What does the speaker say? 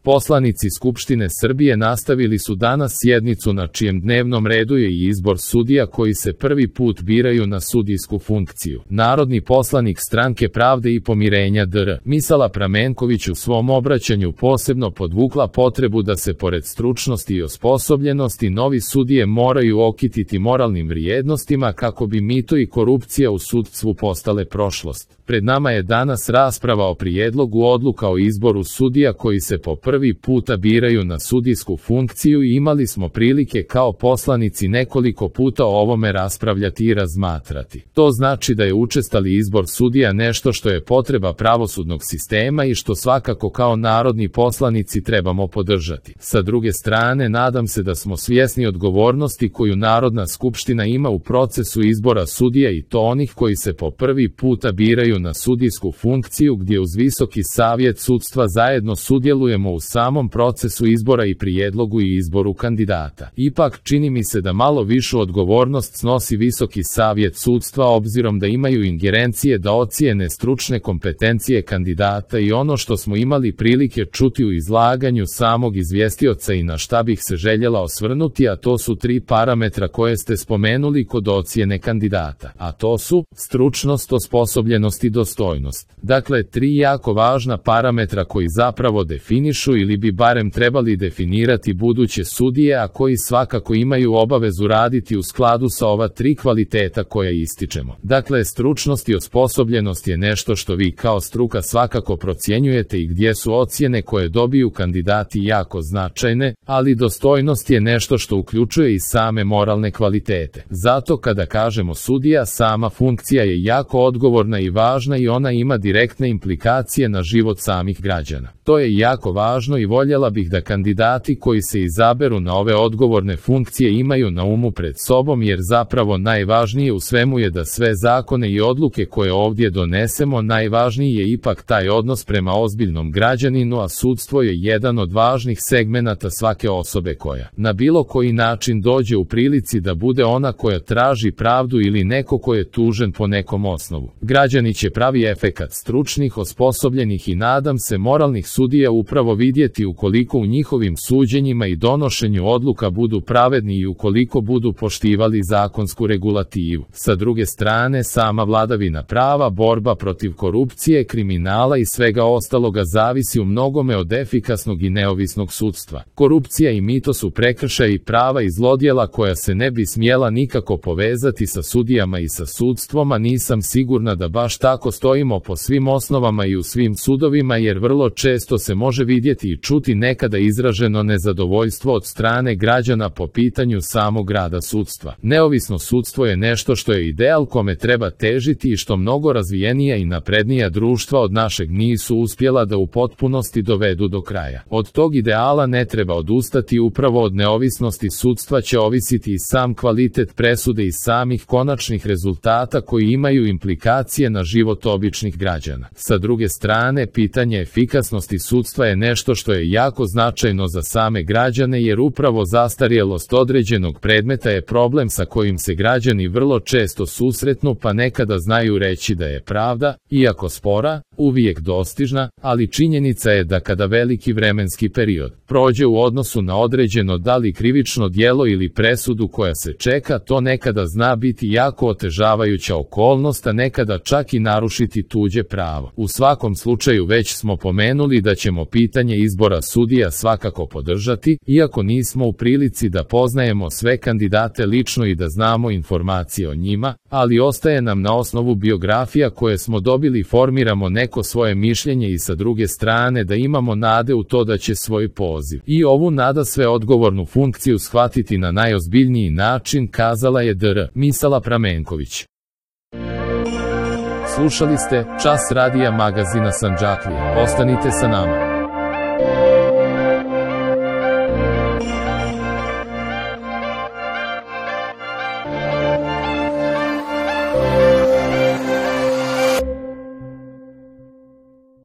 Poslanici Skupštine Srbije nastavili su danas sjednicu na čijem dnevnom redu je i izbor sudija koji se prvi put biraju na sudijsku funkciju. Narodni poslanik Stranke pravde i pomirenja dr. Misala Pramenković u svom obraćanju posebno podvukla potrebu da se pored stručnosti i osposobljenosti novi sudije moraju okititi moralnim vrijednostima kako bi mito i korupcija u sudstvu postale prošlost. Pred nama je danas rasprava o prijedlogu odluka o izboru sudija koji se po prvi puta biraju na sudijsku funkciju i imali smo prilike kao poslanici nekoliko puta o ovome raspravljati i razmatrati. To znači da je učestali izbor sudija nešto što je potreba pravosudnog sistema i što svakako kao narodni poslanici trebamo podržati. Sa druge strane, nadam se da smo svjesni odgovornosti koju Narodna skupština ima u procesu izbora sudija i to onih koji se po prvi puta biraju na sudijsku funkciju gdje uz Visoki savjet sudstva zajedno sudjelujemo u samom procesu izbora i prijedlogu i izboru kandidata. Ipak čini mi se da malo višu odgovornost snosi Visoki savjet sudstva obzirom da imaju ingerencije da ocijene stručne kompetencije kandidata i ono što smo imali prilike čuti u izlaganju samog izvjestioca i na šta bih se željela osvrnuti, a to su 3 parametra koje ste spomenuli kod ocjene kandidata, a to su stručnost, osposobljenost i dostojnost. Dakle, 3 jako važna parametra koji zapravo definišu ili bi barem trebali definirati buduće sudije, a koji svakako imaju obavezu raditi u skladu sa ova 3 kvaliteta koja ističemo. Dakle, stručnost i osposobljenost je nešto što vi kao struka svakako procjenjujete i gdje su ocjene koje dobiju kandidati jako značajne, ali dostojnost je nešto što uključuje i same moralne kvalitete. Zato kada kažemo sudija, sama funkcija je jako odgovorna i važna i ona ima direktne implikacije na život samih građana. To je jako važno i voljela bih da kandidati koji se izaberu na ove odgovorne funkcije imaju na umu pred sobom, jer zapravo najvažnije u svemu je da sve zakone i odluke koje ovdje donesemo, najvažniji je ipak taj odnos prema ozbiljnom građaninu, a sudstvo je jedan od važnih segmenata svake osobe koja na bilo koji način dođe u prilici da bude ona koja traži pravdu ili neko ko je tužen po nekom osnovu. Građani će pravi efekat stručnih, osposobljenih i nadam se moralnih sudija upravo vidjeti ukoliko u njihovim suđenjima i donošenju odluka budu pravedni i ukoliko budu poštivali zakonsku regulativu. Sa druge strane, sama vladavina prava, borba protiv korupcije, kriminala i svega ostaloga zavisi u mnogome od efikasnog i neovisnog sudstva. Korupcija i mito su prekršaji prava i zlodjela koja se ne bi smjela nikako povezati sa sudijama i sa sudstvom, a nisam sigurna da baš tako stojimo po svim osnovama i u svim sudovima, jer vrlo često se može vidjeti i čuti nekada izraženo nezadovoljstvo od strane građana po pitanju samog rada sudstva. Neovisno sudstvo je nešto što je ideal kome treba težiti i što mnogo razvijenija i naprednija društva od našeg nisu uspjela da u potpunosti dovedu do kraja. Od tog ideala ne treba odustati, upravo od neovisnosti sudstva će ovisiti i sam kvalitet presude i samih konačnih rezultata koji imaju implikacije na život običnih građana. Sa druge strane, pitanje efikasnosti sudstva je nešto što je jako značajno za same građane, jer upravo zastarjelost određenog predmeta je problem sa kojim se građani vrlo često susretnu, pa nekada znaju reći da je pravda, iako spora, uvijek dostižna, ali činjenica je da kada veliki vremenski period prođe u odnosu na određeno da li krivično djelo ili presudu koja se čeka, to nekada zna biti jako otežavajuća okolnost, a nekada čak i narušiti tuđe pravo. U svakom slučaju već smo pomenuli da ćemo pitanje izbora sudija svakako podržati, iako nismo u prilici da poznajemo sve kandidate lično i da znamo informacije o njima, ali ostaje nam na osnovu biografija koje smo dobili formiramo neko svoje mišljenje i sa druge strane da imamo nade u to da će svoj poziv i ovu nada sve odgovornu funkciju shvatiti na najozbiljniji način, kazala je dr. Misala Pramenković. Slušali ste Čas radija magazina Sandžaklije. Ostanite sa nama.